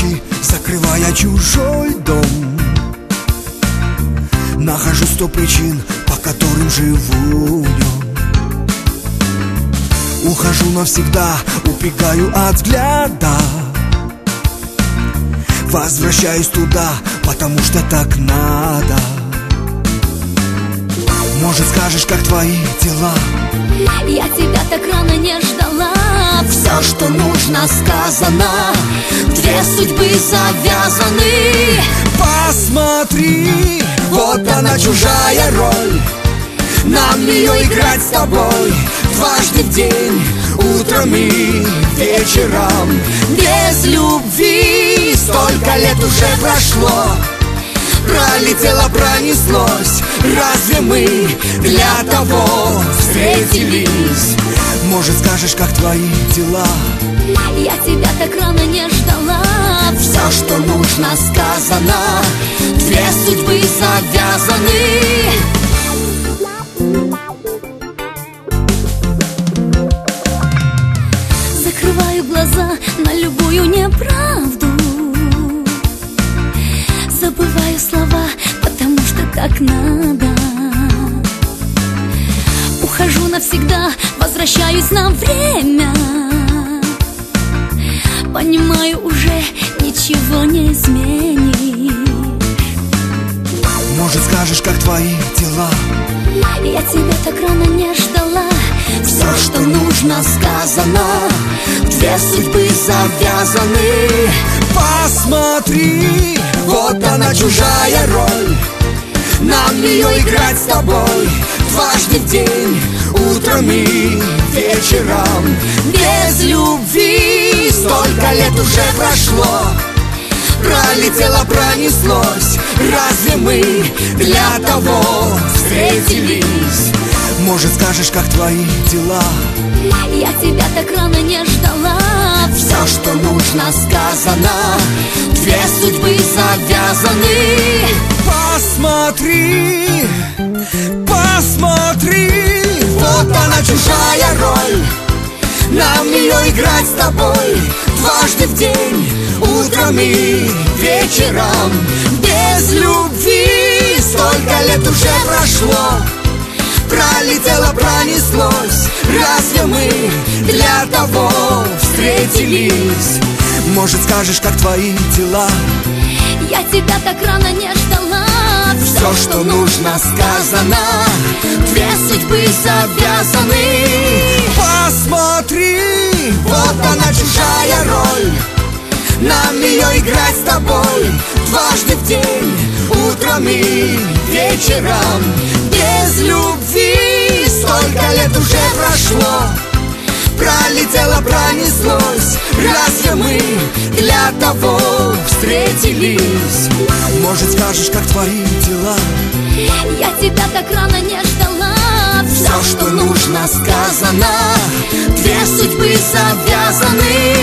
ночи, закрывая чужой дом, нахожу 100 причин, по которым живу в нем. Ухожу навсегда, убегаю от взгляда, возвращаюсь туда, потому что так надо. Может, скажешь, как твои дела? Я тебя так рано не ждала. Все, что нужно, сказано. Две судьбы завязаны. Посмотри, вот она, чужая роль. Нам ее играть с тобой дважды в день, утром и вечером. Без любви столько лет уже прошло, пролетело, пронеслось. Разве мы для того встретились? Может, скажешь, как твои дела? Я тебя так рано не ждала. Все, что нужно, сказано. Две судьбы завязаны. Закрываю глаза на любую неправду, забываю слова, потому что так надо. Ухожу навсегда, возвращаюсь на время. Понимаю, уже ничего не изменишь. Может, скажешь, как твои дела? Я тебя так рано не ждала. Все, что нужно, сказано. Две судьбы завязаны. Посмотри, вот она, чужая роль. Нам ее играть с тобой дважды в день, утром и вечером. Без любви столько лет уже прошло, пролетело, пронеслось. Разве мы для того встретились? Может, скажешь, как твои дела? Я тебя так рано не ждала. Все, что нужно, сказано. Две судьбы завязаны. Посмотри, посмотри, вот она, чужая роль. Нам ее играть с тобой дважды в день, утром и вечером. Без любви столько лет уже прошло, пролетело, пронеслось. Разве мы для того встретились? Может, скажешь, как твои дела? Я тебя так рано не ждала. Все, что нужно, сказано. Две судьбы завязаны. Посмотри, вот она, чужая роль. Нам ее играть с тобой дважды в день, утром и вечером. Без любви столько лет уже прошло, пролетело, пронеслось. Разве мы для того встретились? Может, скажешь, как твои дела? Я тебя так рано не ждала. Все, что нужно, сказано. Две судьбы завязаны.